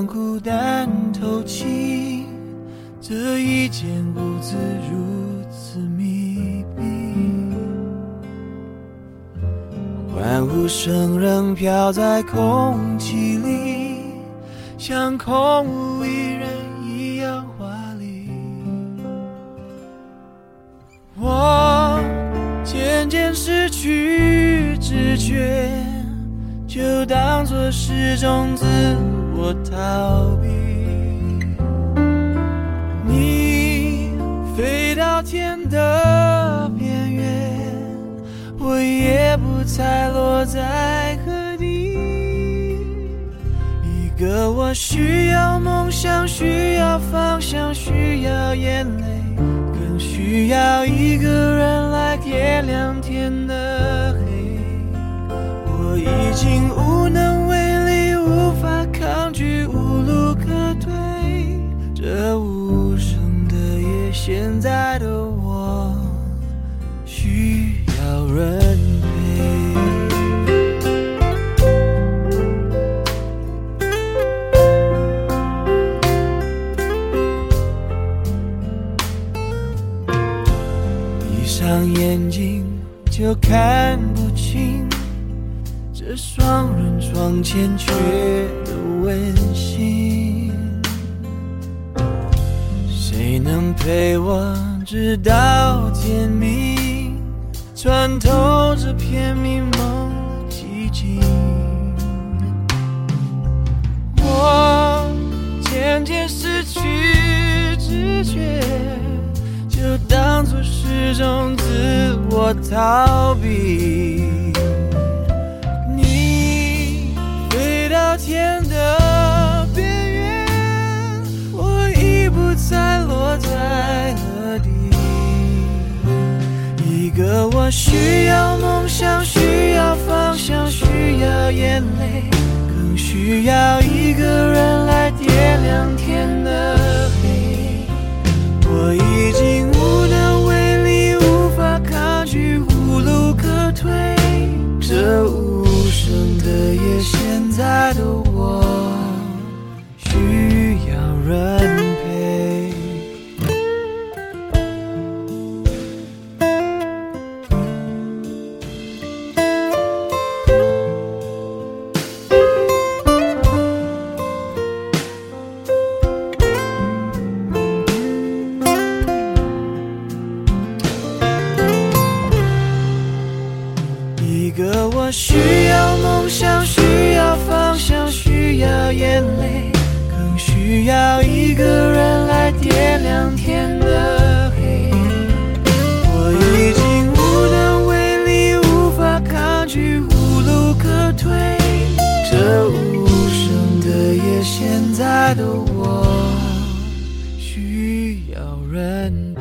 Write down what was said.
让孤单透气，这一间屋子如此密闭，欢呼声仍飘在空气里，像空无一人一样华丽。我渐渐失去知觉，就当作是种自我逃避。你飞到天的边缘，我也不猜落在何地。一个我需要梦想，需要方向，需要眼泪，更需要一个人来点亮天的黑。我已经无能为力，无法抗拒，无路可退，这无声的夜，现在的我需要人陪。闭上眼睛就看不清这双人床欠缺的温馨，谁能陪我直到天明，穿透这片迷蒙的寂静。我渐渐失去知觉，就当作是种自我逃避。天的边缘，我已不再落在何地。一个我需要梦想，需要方向，需要眼泪，更需要一个人来点亮天的黑。我已经无能为力，无法抗拒，无路可退，这无声的夜，现在的我需要人陪。一个我需要梦想，需要方向，需要眼泪，更需要一个人来点亮天的黑。我已经无能为力，无法抗拒，无路可退，这无声的夜，现在的我需要人